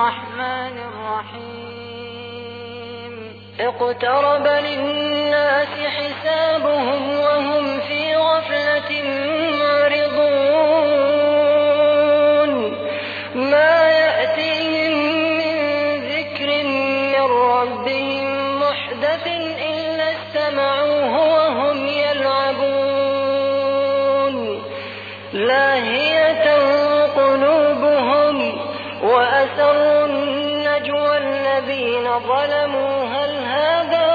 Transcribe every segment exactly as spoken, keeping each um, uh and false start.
الرحمن الرحيم اقترب للناس حسابهم وهم في غفلة معرضون ما يأتيهم من ذكر من ربهم محدث إلا استمعوه وهم يلعبون لاهية قلوبهم وأسروا النجوى الذين ظلموا هل هذا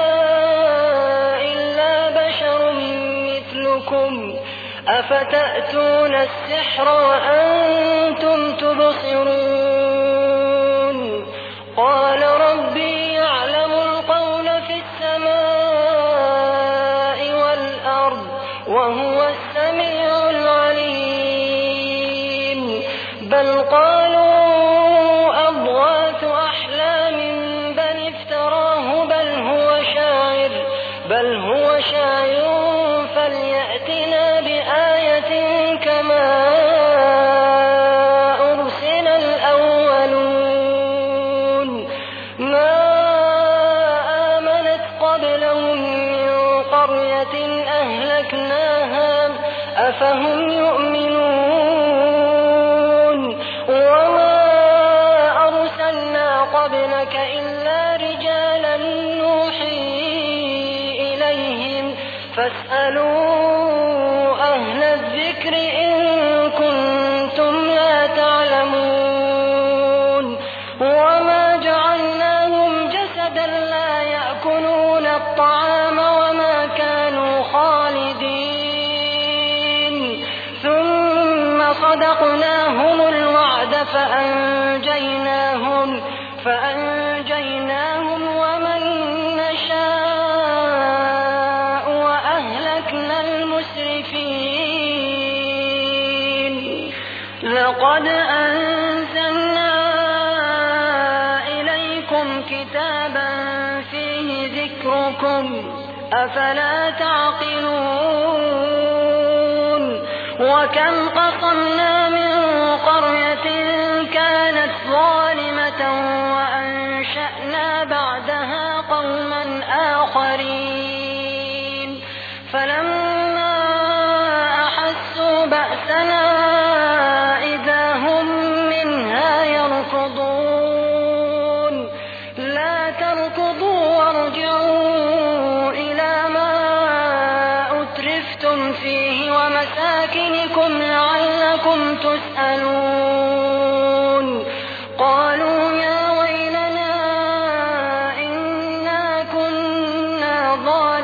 إلا بشر مثلكم أفتأتون السحر وأنتم تبصرون قال ربي يعلم القول في السماء والأرض وهو السميع العليم بل قالوا أضغاث أحلام بل افتراه بل هو شاعر بل هو شاعر فليأتنا بآية كما أرسل الأولون ما آمنت قبلهم من قرية أهلكناها أفهم يؤمنون وما أرسلنا قبلك إلا رجالا نوحي إليهم فاسألوا أهل الذكر إن كنتم لا تعلمون وما جعلناهم جسدا لا يأكلون الطعام وما كانوا خالدين ثم صدقناهم الوعد فأنجيناهم فأنجيناهم ومن نشاء وأهلكنا المسرفين لقد أنزلنا إليكم كتابا فيه ذكركم أفلا تعقلون وكم قصمنا من قرية كانت ظالمة وأنشأنا بعدها قوما آخرين فلما أحسوا بأسنا إذا هم منها يركضون لا تركضوا وارجعوا إلى ما أترفتم فيه ومساكنكم لعلكم تسألون قالوا يا ويلنا إنا كنا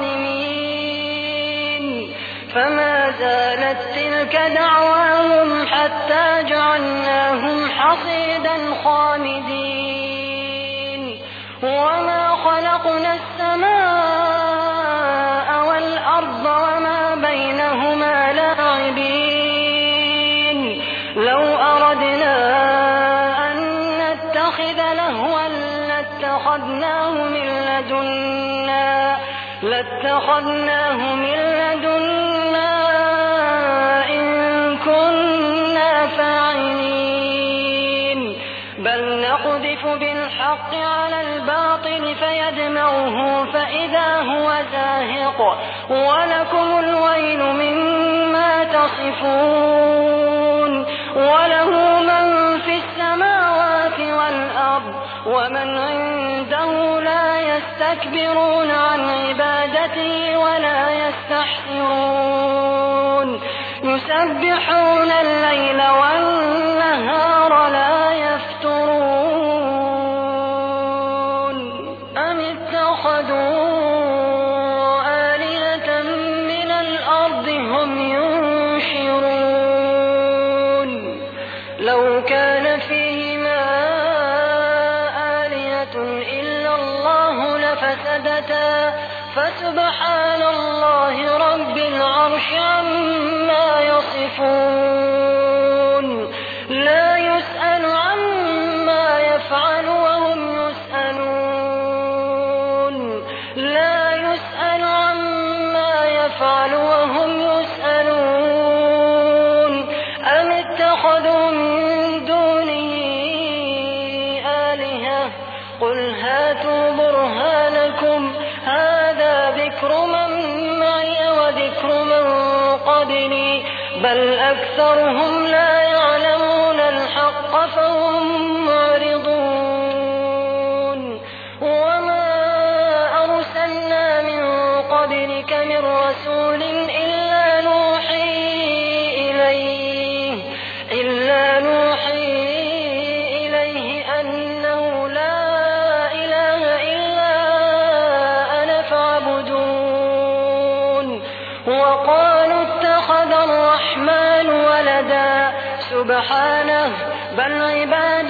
ظالمين فما زالت تلك دعواهم حتى جعلناهم حصيدا خامدين وما خلقنا السماء والأرض وما بينهما لاعبين لو أردنا أن نتخذ لهوا لاتخذناه من لدنا لاتخذناه من لدنا إن كنا فاعلين بل نقذف بالحق على الباطل فيدمغه فإذا هو زاهق ولكم الويل مما تصفون وله من في السماوات والأرض ومن عنده لا يستكبرون عن عبادته ولا يستحسرون يسبحون الليل والنهار لا يفترون أم اتخذوا آلهة من الأرض هم ينشرون لو كان فيهما آلهة إلا الله لفسدتا فسبحان الله رب العرش عما يصفون لا يسأل عما يفعل وهم يسألون لا يسأل عما يفعل وهم يسألون أم اتخذوا من دونه قل هاتوا برهانكم هذا ذكر من معي وذكر من قبلي بل أكثرهم لا يعلمون الحق فهم معرضون وما أرسلنا من قبلك من رسول إلا نوحي إليه إلا نوحي إليه أنه لا إله إلا أنا فاعبدون وقالوا اتخذ الرحمن ولدا سبحانه بل عباد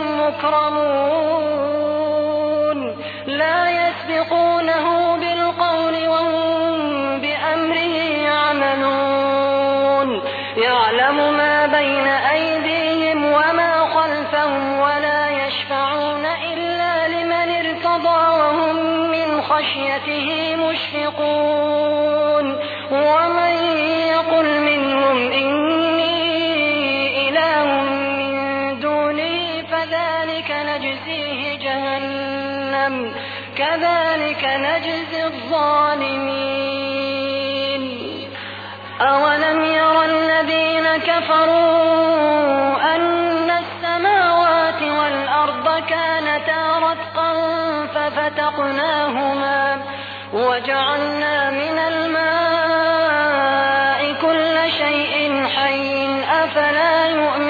مكرمون لا يسبقونه بالقول وهم بأمره يعملون يعلم ما بين أيديهم وما خلفهم ولا يشفعون إلا لمن ارتضى وهم من خشيته مشفقون ومن يقل منهم إني إله من دونه فذلك نجزيه جهنم كذلك نجزي الظالمين أولم ير الذين كفروا أن السماوات والأرض كانتا رتقا ففتقناهما وجعلنا من الماء كل شيء حي أفلا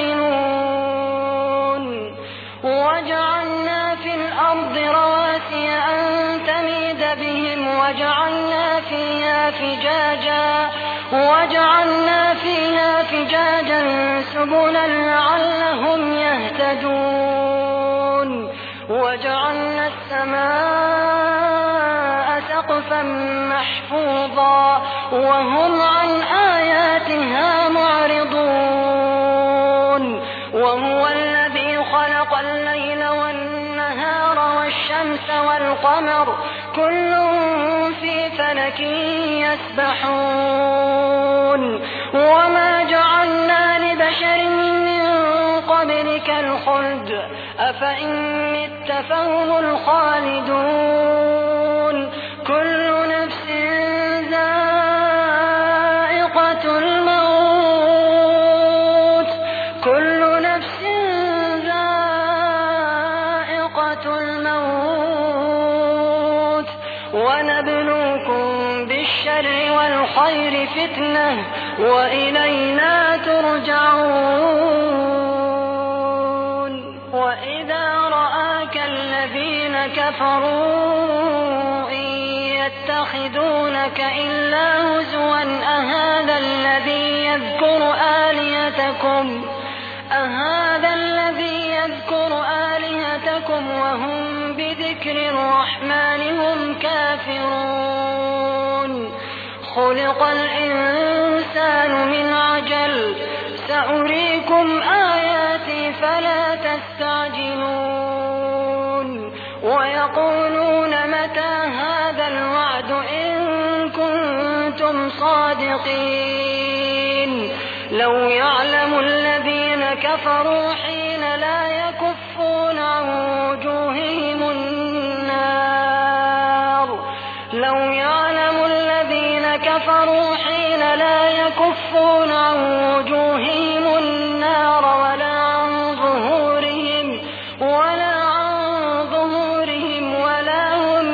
يؤمنون وجعلنا في الأرض رواسي أن تميد بهم وجعلنا فيها فجاجا وجعلنا فيها فجاجا سبلا لعلهم يهتدون وجعلنا السماء سقفا محفوظا وهم عن آياتها معرضون وهو الذي خلق الليل والنهار والشمس والقمر كل في فلك يسبحون وما جعلنا لبشر من قبلك الخلد أفإن مت فهم الخالدون كل نفس ذائقة الموت كل نفس ذائقة الموت ونبلوكم بالشر والخير فتنة وإلينا ترجعون وإذا رآك الذين كفروا إن يتخذونك إلا هزوا أهذا الذي يذكر آلهتكم أهذا الذي يذكر آلهتكم وهم بذكر الرحمن هم كافرون خلق الإنسان من عجل سأريكم آياتي فلا تستعجلون ويقولون متى هذا الوعد إن كنتم صادقين لو يعلم الذين كفروا حين لا يكفون عن وجوههم النار لو يعلم الذين كفروا حين لا يكفون عن وجوههم النار ولا عن ظهورهم ولا عن ظهورهم ولا هم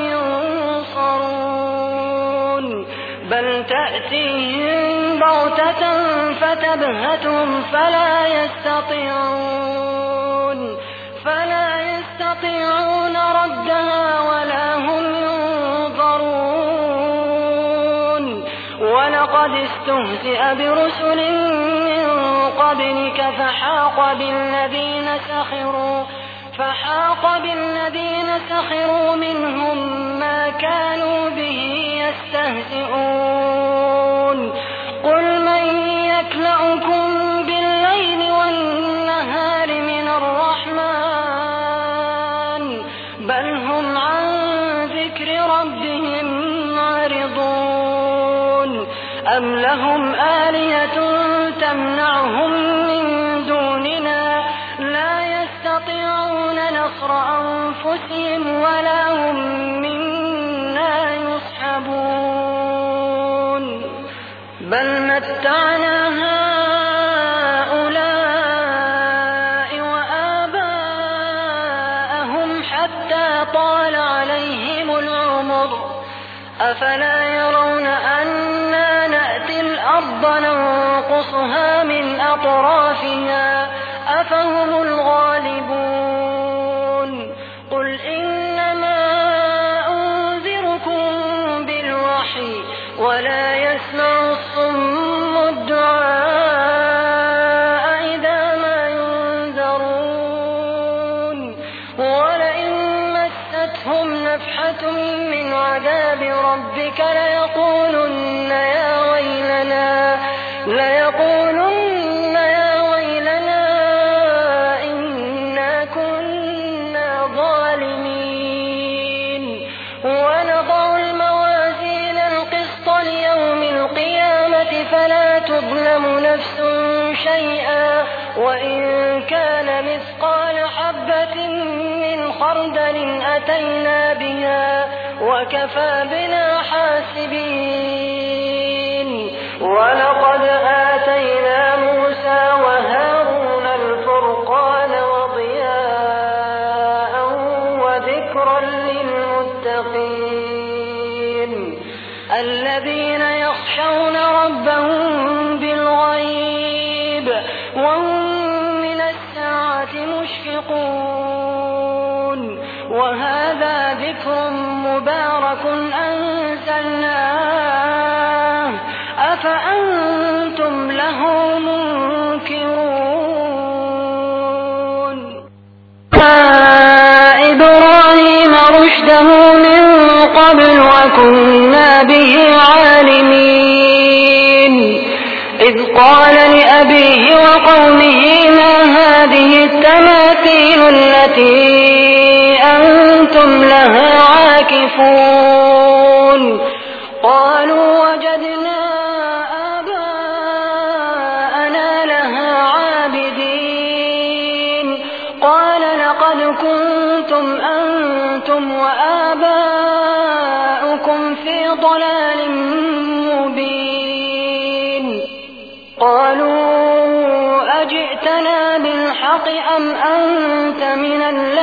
ينصرون بل تأتيهم بغتة فتبهتهم فلا يستطيعون فلا يستطيعون ردها ولا هم ينظرون ولقد استهزئ برسل من قبلك فحاق بالذين سخروا فحاق بالذين سخروا منهم ما كانوا به يستهزئون قل من يكلؤكم بالليل والنهار من الرحمن بل هم عن ذكر ربهم معرضون أم لهم آلهة تمنعهم من دوننا لا يستطيعون نصر أنفسهم ولا هم منا يصحبون بل متعنا هؤلاء وآباءهم حتى طال عليهم العمر أفلا يرون أنا نأتي الأرض ننقصها من أطرافها أفهم الغالبون قل إنما أنذركم بالوحي ولا يسمع الصم الدعاء إذا ما ينذرون ولئن مستهم نفحة من عذاب ربك ليقولن يا ويلنا ليقولن يا ويلنا إنا كنا ظالمين ونضع الموازين القسط ليوم القيامة فلا تظلم نفس شيئا وإن كان مثقال حبة من خردل أتينا بها وكفى بنا حاسبين ولقد آتينا موسى وهارون الفرقان وضياء وذكرا للمتقين الذين يخشون ربهم بالغيب وهم من الساعة مشفقون وهذا ذكر مبارك أنزلناه أفأنتم له منكرون إبراهيم رشده من قبل وكنا به عالمين إذ قال لأبيه وقومه ما هذه التماثيل التي أنتم لها عاكفون قالوا وجدنا آباءنا لها عابدين قال لقد كنتم أنتم وآباؤكم في ضلال مبين قالوا أجئتنا بالحق أم أنت من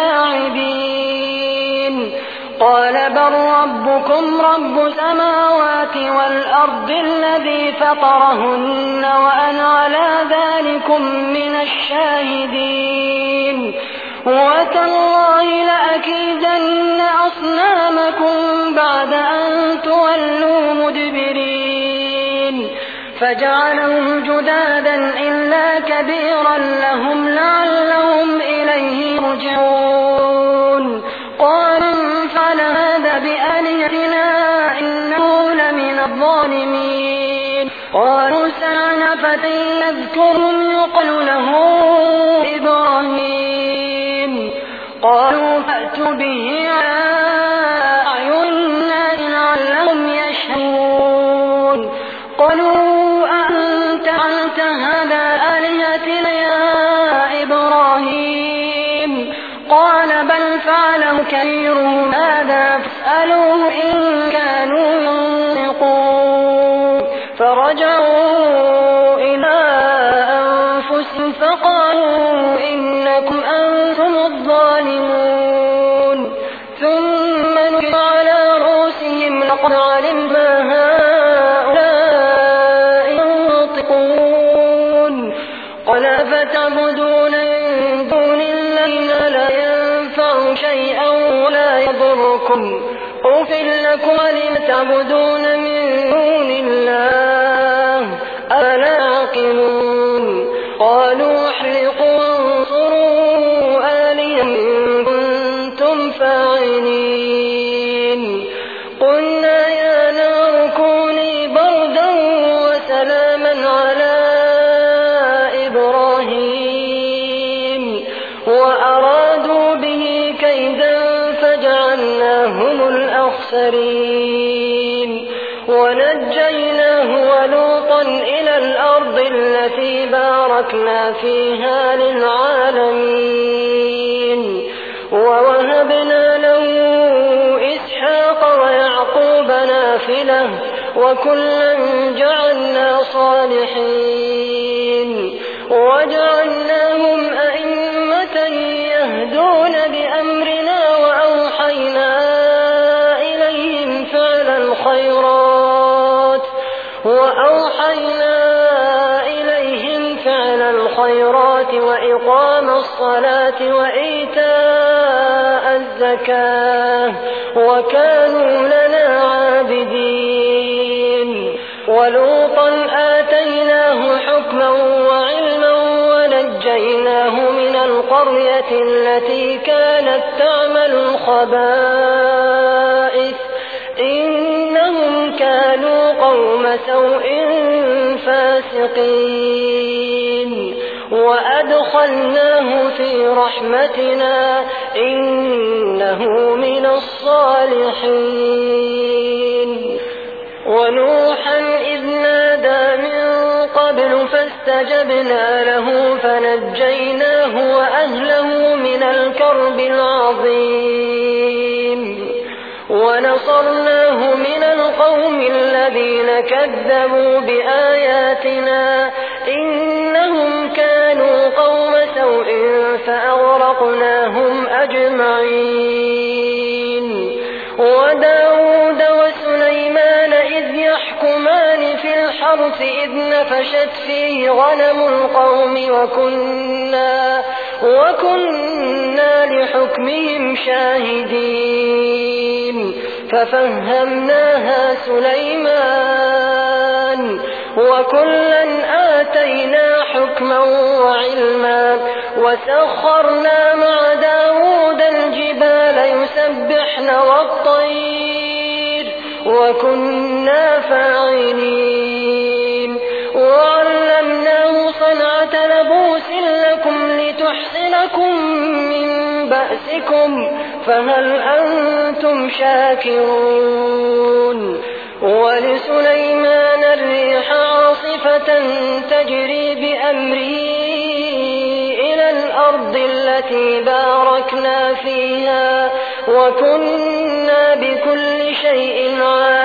اللاعبين قال بل ربكم رب السماوات والأرض الذي فطرهن وأنا على ذلكم من الشاهدين وتالله لأكيدن أصنامكم بعد أن تولوا مدبرين فجعلهم جدادا إلا كبيرا لهم لعلهم إليه يرجعون قال انفعل هذا بآلهتنا إنه لمن الظالمين قالوا سمعنا فتى يذكرهم يقال له إبراهيم قالوا فأتوا به على أعين الناس لعلهم يشهدون قالوا أأنت فعلت هذا بآلهتنا يا إبراهيم قال بل فعله كبيرهم هذا فاسألوه إن كانوا ينطقون فرجعوا إلى أنفسهم فقالوا إنكم أنتم الظالمون ثم نكروا على رؤوسهم لقد علمنا هؤلاء ينطقون قال فتعبدون من دون الله لا ينفع شيئا ولا يضركم أفل لكم ولم تعبدون من دون الله أفلا تعقلون قالوا احرقوا وانصروا آلهتكم إن كنتم فاعلين قلنا يا نار كوني بردا وسلاما على إبراهيم وأرادوا به كيدا فجعلناهم الأخسرين ونجيناه ولوطا إلى الأرض التي باركنا فيها للعالمين ووهبنا له إسحاق ويعقوب نافلة وكلا جعلنا صالحين وجعلناهم أئمة يهدون بأمرنا وأوحينا إليهم فعل الخيرات وأوحينا إليهم فعل الخيرات وإقام الصلاة وإيتاء الزكاة وكانوا لنا عابدين ولوطا آتيناه حكما وعلما ونجيناه من القرية التي كانت تعمل الخبائث إنهم كانوا قوم سوء فاسقين وأدخلناه في رحمتنا إنه من الصالحين ونوحا إذ نادى من قبل فاستجبنا له فنجيناه وأهله من الكرب العظيم ونصرناه من القوم الذين كذبوا بآياتنا إنهم كانوا قوم سوء فأغرقناهم أجمعين وداود وسليمان إذ يحكمان في الحرث إذ نفشت فيه غنم القوم وكنا, وكنا لحكمهم شاهدين ففهمناها سليمان وكلا آتينا حكما وعلما وسخرنا مع داود الجبال يسبحن والطير وكنا فاعلين وعلمناه صنعة لبوس لكم لتحصنكم من بأسكم فهل أنتم شاكرون ولسليمان الريح عاصفة تجري بأمره إلى الأرض التي باركنا فيها وكنا بكل شيء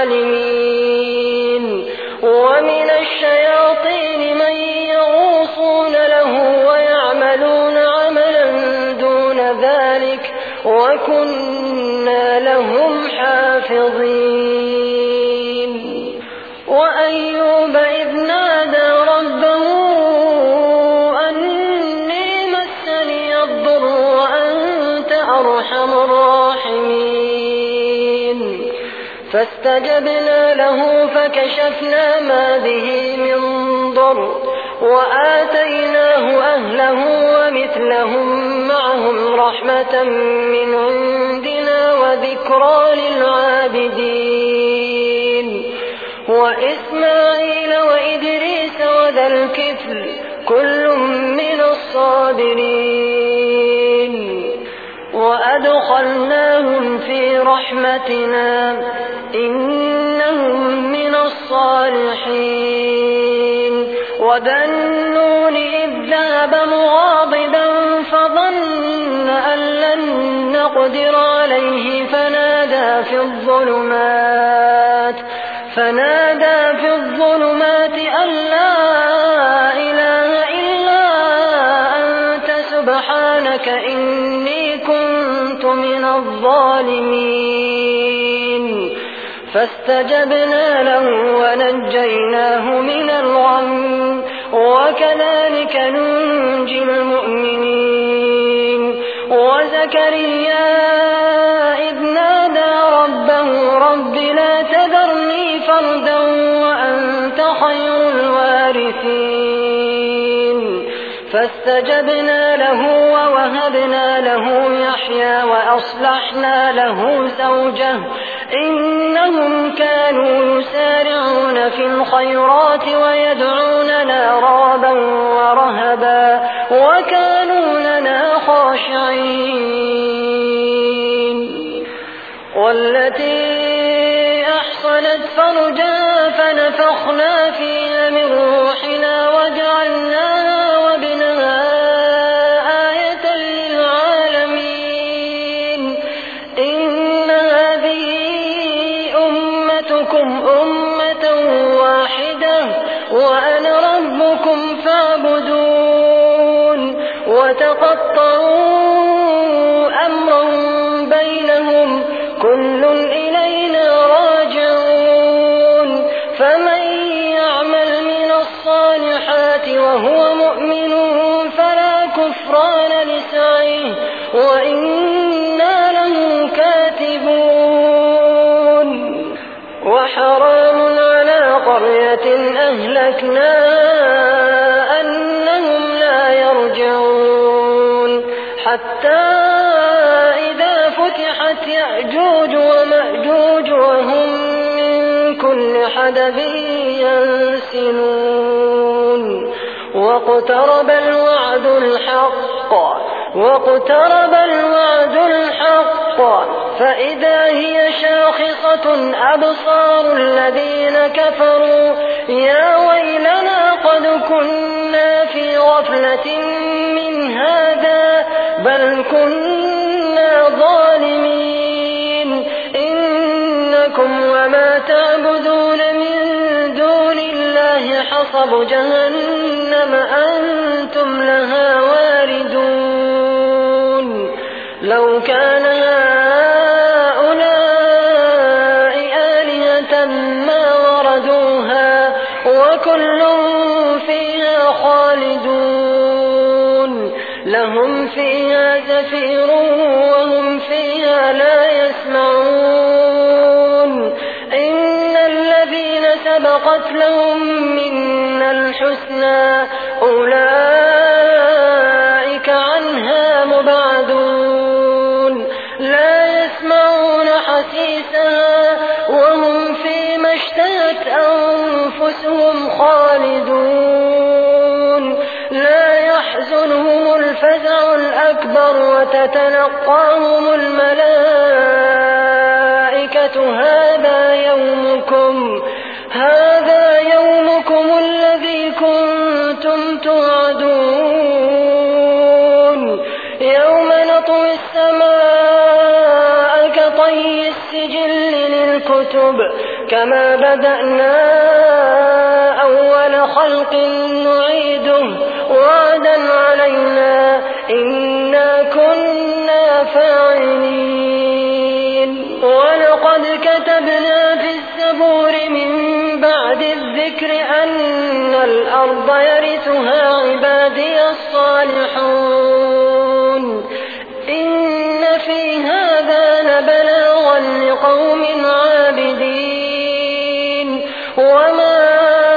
عالمين ومن الشياطين من يغوصون له ويعملون عملا دون ذلك وكنا لهم حافظين وأيوب إذ نادى ربه أني مسني الضر وأنت أرحم الراحمين فاستجبنا له فكشفنا ما به من ضر وآتيناه أهله ومثلهم معهم رحمة من عندنا وذكرى للعابدين وإسماعيل وإدريس وذا الكفل كل من الصابرين وأدخلناهم في رحمتنا إنهم من الصالحين وذا النون إذ ذهب مغاضبا فظن أن لن نقدر عليه فنادى في الظلمات فنادى في الظلمات أن لا إله إلا أنت سبحانك إني كنت من الظالمين فاستجبنا له ونجيناه من الغم وكذلك ننجي المؤمنين وزكريا إذ نادى ربه رب لا تذرني فردا وأنت خير الوارثين فاستجبنا له ووهبنا له يحيى وأصلحنا له زوجه إنهم كانوا يسارعون في الخيرات ويدعوننا رغبا ورهبا وكانوا لنا خاشعين والتي أحصنت فرجها فنفخنا فيها من روحنا وجعلناها وابنها آية للعالمين وإنا له كاتبون وحرام على قرية أهلكناها أنهم لا يرجعون حتى إذا فتحت يأجوج ومأجوج وهم من كل حدب ينسلون واقترب الوعد الحق واقترب الوعد الحق فإذا هي شاخصة أبصار الذين كفروا يا ويلنا قد كنا في غفلة من هذا بل كنا ظالمين إنكم وما تعبدون من دون الله حصب جهنم أنتم لها واردون لو كان هؤلاء آلهة ما وردوها وكل فيها خالدون لهم فيها زفير وهم فيها لا يسمعون إن الذين سبقت لهم منا الحسنى أولئك عنها مبعدون لا يسمعون حسيسها وهم فيما اشتهت أنفسهم خالدون لا يحزنهم الفزع الأكبر وتتلقاهم الملائكة هذا يومكم هذا يومكم الذي كنتم توعدون يوم نطوي السماء كطي السجل للكتب كما بدأنا أول خلق نعيده وعدا علينا إنا كنا فاعلين ولقد كتبنا في الزبور من بعد الذكر أن الأرض يرثها عبادي الصالحون إن في هذا لبلاغا لقوم عابدين وما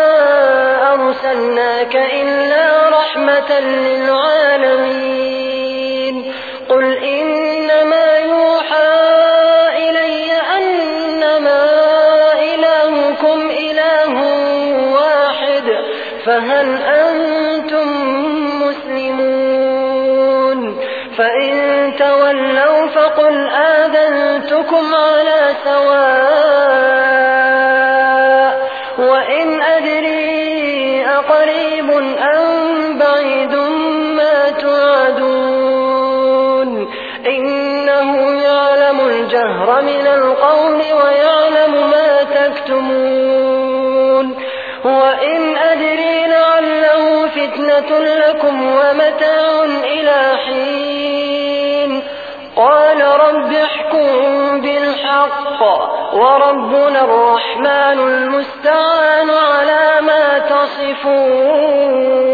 أرسلناك إلا رحمة للعالمين قل إنما يوحى إلي أنما إلهكم إله واحد فهل أنتم مسلمون فإن تولوا فقل آذنتكم على سواء وإن أدري أقريب أم بعيد ما توعدون إنه يعلم الجهر من القول ويعلم ما تكتمون وإن أدري لعله فتنة لكم ومتاع إلى حين قال رب احكم بالحق وربنا الرحمن المستعان على ما تصفون.